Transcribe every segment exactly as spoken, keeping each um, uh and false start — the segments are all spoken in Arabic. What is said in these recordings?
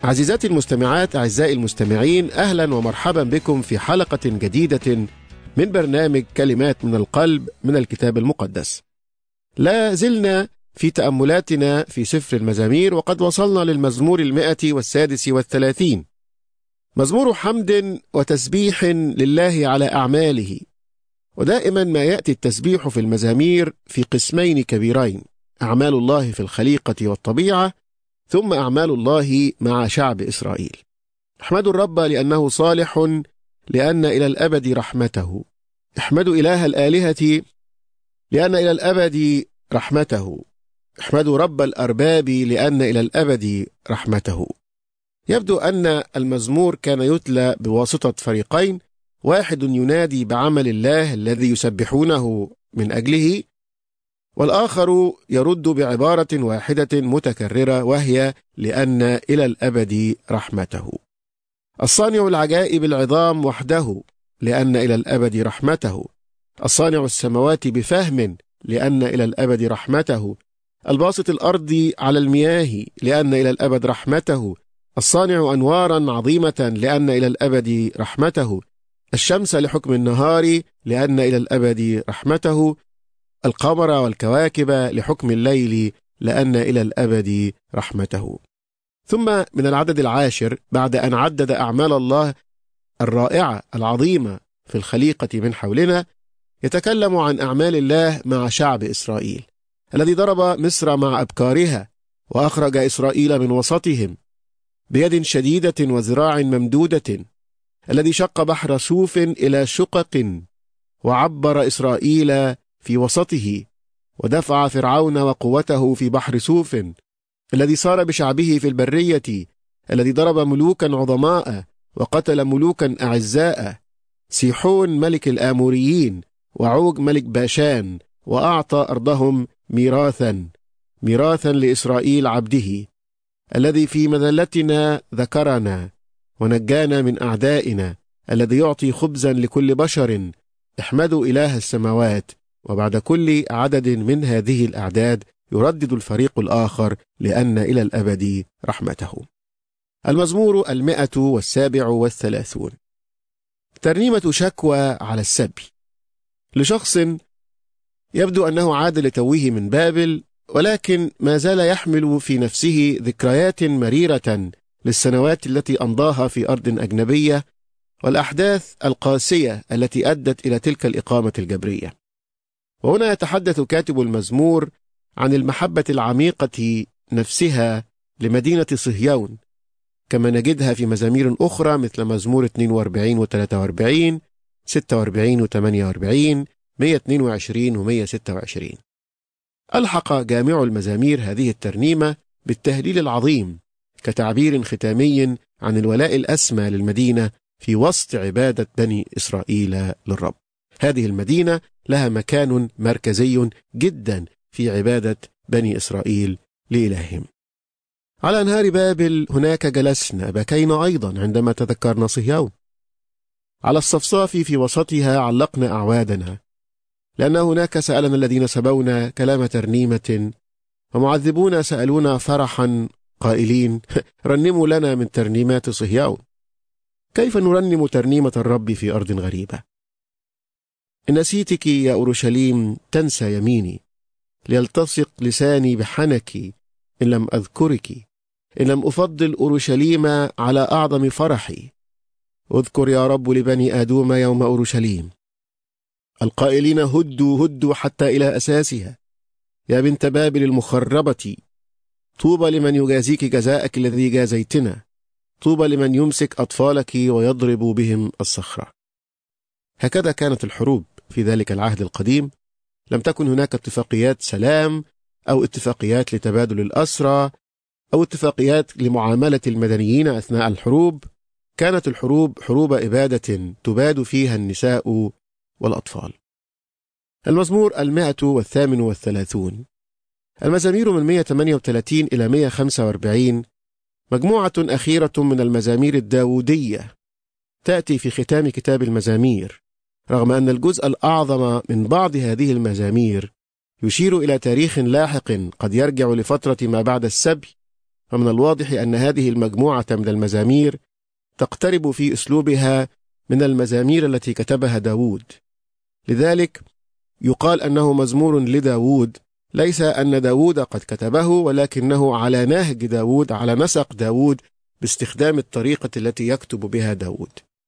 عزيزاتي المستمعات، أعزائي المستمعين، أهلا ومرحبا بكم في حلقة جديدة من برنامج كلمات من القلب من الكتاب المقدس. لا زلنا في تأملاتنا في سفر المزامير، وقد وصلنا للمزمور المائة والسادس والثلاثين، مزمور حمد وتسبيح لله على أعماله. ودائما ما يأتي التسبيح في المزامير في قسمين كبيرين: أعمال الله في الخليقة والطبيعة، ثم أعمال الله مع شعب إسرائيل. احمدوا الرب لأنه صالح، لأن إلى الأبد رحمته. احمدوا إله الآلهة لأن إلى الأبد رحمته. احمدوا رب الأرباب لأن إلى الأبد رحمته. يبدو أن المزمور كان يتلى بواسطة فريقين: واحد ينادي بعمل الله الذي يسبحونه من أجله، والآخر يرد بعبارة واحدة متكررة، وهي لأن إلى الأبد رحمته. الصانع العجائب العظام وحده، لأن إلى الأبد رحمته. الصانع السماوات بفهم، لأن إلى الأبد رحمته. الباسط الأرض على المياه، لأن إلى الأبد رحمته. الصانع أنوارا عظيمة، لأن إلى الأبد رحمته. الشمس لحكم النهار، لأن إلى الأبد رحمته. القمر والكواكب لحكم الليل، لأن إلى الأبد رحمته. ثم من العدد العاشر، بعد أن عدد أعمال الله الرائعة العظيمة في الخليقة من حولنا، يتكلم عن أعمال الله مع شعب إسرائيل، الذي ضرب مصر مع أبكارها، وأخرج إسرائيل من وسطهم بيد شديدة وذراع ممدودة، الذي شق بحر سوف إلى شقق، وعبر إسرائيل في وسطه، ودفع فرعون وقوته في بحر سوف، الذي صار بشعبه في البرية، الذي ضرب ملوكا عظماء وقتل ملوكا أعزاء: سيحون ملك الآموريين، وعوج ملك باشان، وأعطى أرضهم ميراثا ميراثا لإسرائيل عبده، الذي في مذلتنا ذكرنا ونجانا من أعدائنا، الذي يعطي خبزا لكل بشر. احمدوا إله السماوات. وبعد كل عدد من هذه الأعداد يردد الفريق الآخر: لأن إلى الأبد رحمته. المزمور المائة والسابع والثلاثون، ترنيمة شكوى على السبي، لشخص يبدو أنه عاد لتوه من بابل، ولكن ما زال يحمل في نفسه ذكريات مريرة للسنوات التي أمضاها في أرض أجنبية، والأحداث القاسية التي أدت إلى تلك الإقامة الجبرية. وهنا يتحدث كاتب المزمور عن المحبة العميقة نفسها لمدينة صهيون، كما نجدها في مزامير أخرى مثل مزمور اثنين وأربعين و ثلاثة وأربعين، ستة وأربعين و ثمانية وأربعين، مئة واثنين وعشرين و مئة وستة وعشرين. ألحق جامع المزامير هذه الترنيمة بالتهليل العظيم كتعبير ختامي عن الولاء الأسمى للمدينة في وسط عبادة بني إسرائيل للرب. هذه المدينة لها مكان مركزي جدا في عبادة بني إسرائيل لإلههم. على أنهار بابل هناك جلسنا، بكينا أيضا عندما تذكرنا صهيون. على الصفصاف في وسطها علقنا أعوادنا، لأن هناك سألنا الذين سبونا كلام ترنيمة، ومعذبون سألونا فرحا قائلين: رنموا لنا من ترنيمات صهيون. كيف نرنم ترنيمة الرب في أرض غريبة؟ إن نسيتك يا أورشليم تنسى يميني، ليلتصق لساني بحنك إن لم أذكرك، إن لم أفضل أورشليم على أعظم فرحي. اذكر يا رب لبني آدوم يوم أورشليم، القائلين هدوا هدوا حتى إلى أساسها، يا بنت بابل المخربة. طوبى لمن يجازيك جزاءك الذي جازيتنا، طوبى لمن يمسك أطفالك ويضرب بهم الصخرة. هكذا كانت الحروب في ذلك العهد القديم. لم تكن هناك اتفاقيات سلام أو اتفاقيات لتبادل الأسرى أو اتفاقيات لمعاملة المدنيين أثناء الحروب. كانت الحروب حروب إبادة تباد فيها النساء والأطفال. المزمور المائة والثامن والثلاثون، المزامير من مئة وثمانية وثلاثين إلى مئة وخمسة وأربعين، مجموعة أخيرة من المزامير الداودية تأتي في ختام كتاب المزامير، رغم أن الجزء الأعظم من بعض هذه المزامير يشير إلى تاريخ لاحق قد يرجع لفترة ما بعد السبي، فمن الواضح أن هذه المجموعة من المزامير تقترب في أسلوبها من المزامير التي كتبها داود. لذلك يقال أنه مزمور لداود، ليس أن داود قد كتبه، ولكنه على نهج داود، على نسق داود، باستخدام الطريقة التي يكتب بها داود،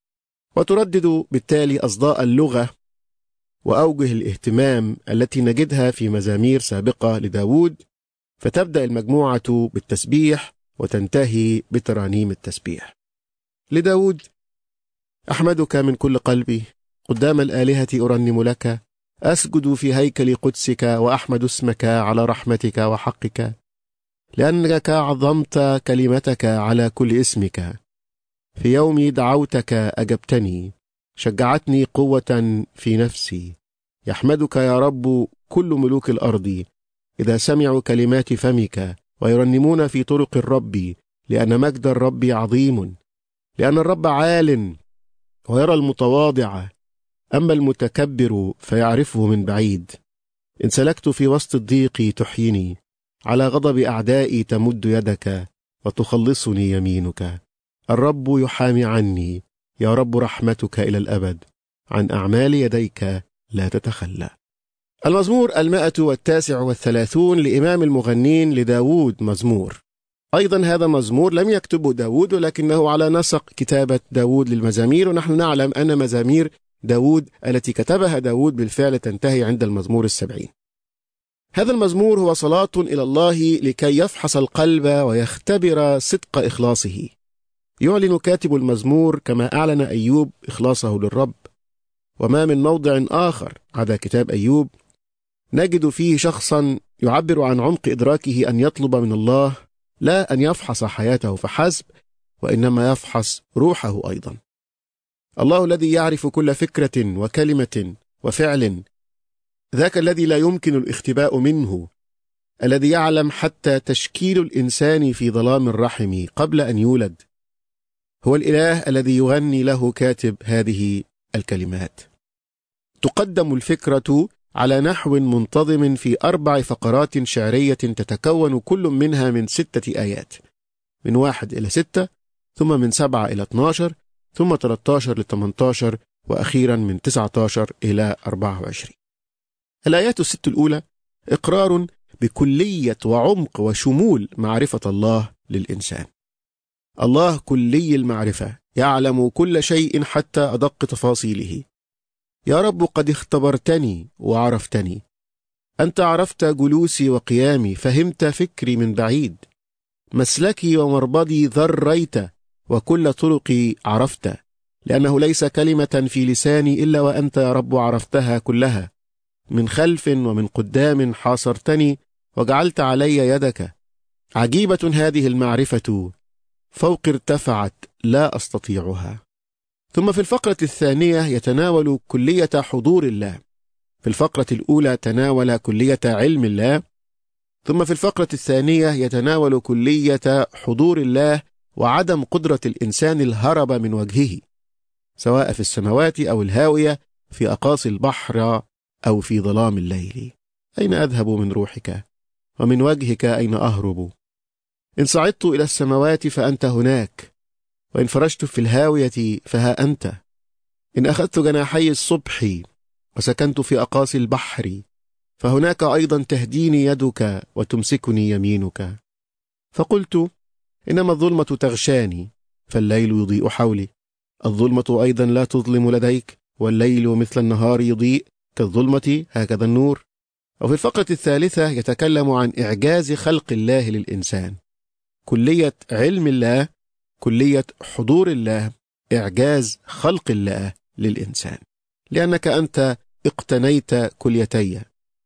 وتردد بالتالي أصداء اللغة وأوجه الاهتمام التي نجدها في مزامير سابقة لداود. فتبدأ المجموعة بالتسبيح وتنتهي بترانيم التسبيح. لداود: أحمدك من كل قلبي، قدام الآلهة أرنم لك، أسجد في هيكل قدسك وأحمد اسمك على رحمتك وحقك، لأنك عظمت كلمتك على كل اسمك. في يوم دعوتك أجبتني، شجعتني قوة في نفسي. يحمدك يا رب كل ملوك الأرض إذا سمعوا كلمات فمك، ويرنمون في طرق الرب، لأن مجد الرب عظيم. لأن الرب عال ويرى المتواضع، أما المتكبر فيعرفه من بعيد. إن سلكت في وسط الضيق تحيني، على غضب أعدائي تمد يدك وتخلصني يمينك. الرب يحامي عني، يا رب رحمتك إلى الأبد، عن أعمال يديك لا تتخلى. المزمور المائة والتاسع والثلاثون لإمام المغنين لداود مزمور. أيضا هذا مزمور لم يكتبه داود، ولكنه على نسق كتابة داود للمزامير، ونحن نعلم أن مزامير داود التي كتبها داود بالفعل تنتهي عند المزمور السبعين. هذا المزمور هو صلاة إلى الله لكي يفحص القلب ويختبر صدق إخلاصه. يعلن كاتب المزمور كما أعلن أيوب إخلاصه للرب، وما من موضع آخر عدا كتاب أيوب نجد فيه شخصا يعبر عن عمق إدراكه أن يطلب من الله لا أن يفحص حياته فحسب، وإنما يفحص روحه أيضا. الله الذي يعرف كل فكرة وكلمة وفعل، ذاك الذي لا يمكن الاختباء منه، الذي يعلم حتى تشكيل الإنسان في ظلام الرحم قبل أن يولد، هو الإله الذي يغني له كاتب هذه الكلمات. تقدم الفكرة على نحو منتظم في أربع فقرات شعرية تتكون كل منها من ستة آيات، من واحد إلى ستة، ثم من سبعة إلى اثناشر، ثم ثلاثة عشر لثمانية عشر، وأخيرا من تسعة عشر إلى أربعة وعشرين. الآيات الست الأولى إقرار بكلية وعمق وشمول معرفة الله للإنسان. الله كلي المعرفة، يعلم كل شيء حتى أدق تفاصيله. يا رب قد اختبرتني وعرفتني، أنت عرفت جلوسي وقيامي، فهمت فكري من بعيد. مسلكي ومربضي ذريت، وكل طرقي عرفت، لأنه ليس كلمة في لساني إلا وأنت يا رب عرفتها كلها. من خلف ومن قدام حاصرتني، وجعلت علي يدك. عجيبة هذه المعرفة، فوق ارتفعت لا أستطيعها. ثم في الفقرة الثانية يتناول كلية حضور الله. في الفقرة الأولى تناول كلية علم الله، ثم في الفقرة الثانية يتناول كلية حضور الله وعدم قدرة الإنسان الهرب من وجهه، سواء في السماوات أو الهاوية، في أقاصي البحر أو في ظلام الليل. أين أذهب من روحك؟ ومن وجهك أين أهرب؟ إن صعدت إلى السماوات فأنت هناك، وإن فرشت في الهاوية فها أنت. إن أخذت جناحي الصبح وسكنت في أقاصي البحر، فهناك أيضا تهديني يدك وتمسكني يمينك. فقلت إنما الظلمة تغشاني، فالليل يضيء حولي. الظلمة أيضا لا تظلم لديك، والليل مثل النهار يضيء كالظلمة، هكذا النور. وفي الفقرة الثالثة يتكلم عن إعجاز خلق الله للإنسان، كلية علم الله، كلية حضور الله، إعجاز خلق الله للإنسان. لأنك أنت اقتنيت كليتي،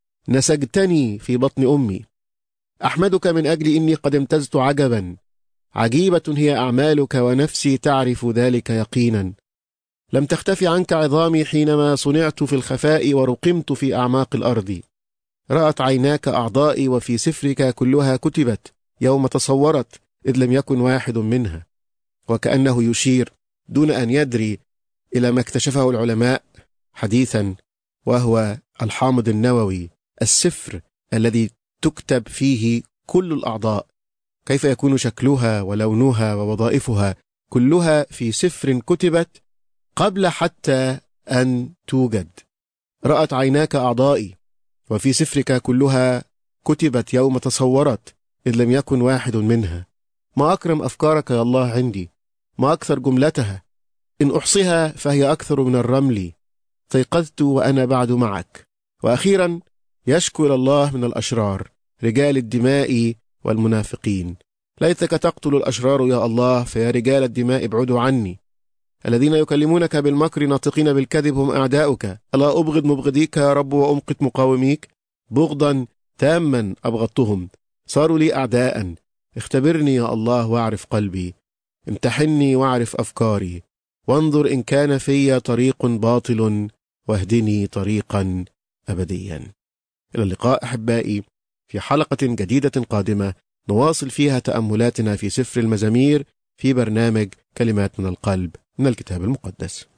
نسجتني في بطن أمي. أحمدك من أجل إني قد امتزت عجبا، عجيبة هي أعمالك ونفسي تعرف ذلك يقينا. لم تختفي عنك عظامي حينما صنعت في الخفاء ورقمت في أعماق الأرض. رأت عيناك أعضائي، وفي سفرك كلها كتبت يوم تصورت، إذ لم يكن واحد منها. وكأنه يشير دون أن يدري إلى ما اكتشفه العلماء حديثا، وهو الحامض النووي، السفر الذي تكتب فيه كل الأعضاء كيف يكون شكلها ولونها ووظائفها كلها في سفر كتبت قبل حتى أن توجد. رأت عيناك أعضائي، وفي سفرك كلها كتبت يوم تصورت، إذ لم يكن واحد منها. ما أكرم أفكارك يا الله عندي، ما أكثر جملتها، إن أحصيها فهي أكثر من الرمل. استيقظت وأنا بعد معك. وأخيرا يشكو إلى الله من الأشرار، رجال الدماء والمنافقين. ليتك تقتل الأشرار يا الله، فيا رجال الدماء ابعدوا عني. الذين يكلمونك بالمكر ناطقين بالكذب هم أعداؤك. ألا أبغض مبغضيك يا رب وأمقت مقاوميك؟ بغضا تاما أبغضتهم، صاروا لي أعداء. اختبرني يا الله واعرف قلبي، امتحني واعرف أفكاري، وانظر إن كان في طريق باطل، واهدني طريقا أبديا. إلى اللقاء أحبائي في حلقة جديدة قادمة نواصل فيها تأملاتنا في سفر المزامير في برنامج كلمات من القلب من الكتاب المقدس.